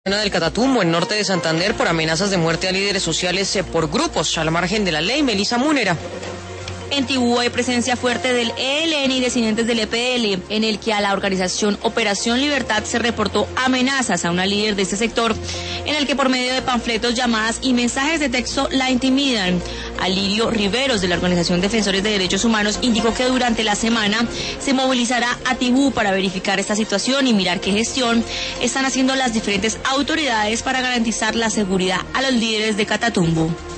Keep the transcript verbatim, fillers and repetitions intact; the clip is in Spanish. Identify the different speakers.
Speaker 1: Del Catatumbo, en norte de Santander, por amenazas de muerte a líderes sociales eh, por grupos al margen de la ley. Melissa Múnera.
Speaker 2: En Tibú hay presencia fuerte del E L N y disidentes del E P L, en el que a la organización Operación Libertad se reportó amenazas a una líder de este sector, en el que por medio de panfletos, llamadas y mensajes de texto la intimidan. Alirio Riveros, de la Organización Defensores de Derechos Humanos, indicó que durante la semana se movilizará a Tibú para verificar esta situación y mirar qué gestión están haciendo las diferentes autoridades para garantizar la seguridad a los líderes de Catatumbo.